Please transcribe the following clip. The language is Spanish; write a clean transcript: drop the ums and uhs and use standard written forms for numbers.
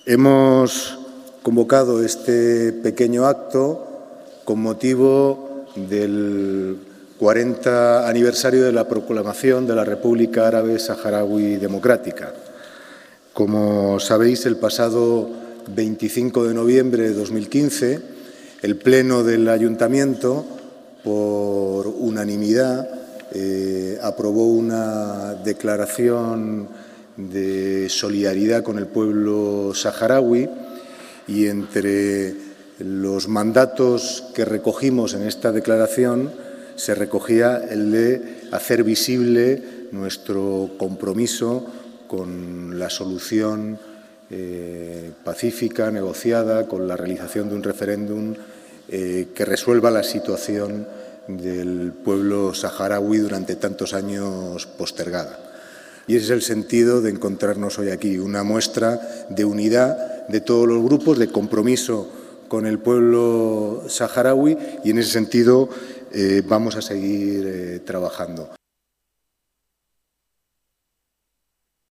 Hemos convocado este pequeño acto con motivo del 40 aniversario de la proclamación de la República Árabe Saharaui Democrática. Como sabéis, el pasado 25 de noviembre de 2015, el Pleno del Ayuntamiento, por unanimidad, aprobó una declaración de solidaridad con el pueblo saharaui, y entre los mandatos que recogimos en esta declaración se recogía el de hacer visible nuestro compromiso con la solución pacífica, negociada, con la realización de un referéndum que resuelva la situación del pueblo saharaui durante tantos años postergada. Y ese es el sentido de encontrarnos hoy aquí, una muestra de unidad de todos los grupos, de compromiso con el pueblo saharaui, y en ese sentido vamos a seguir trabajando.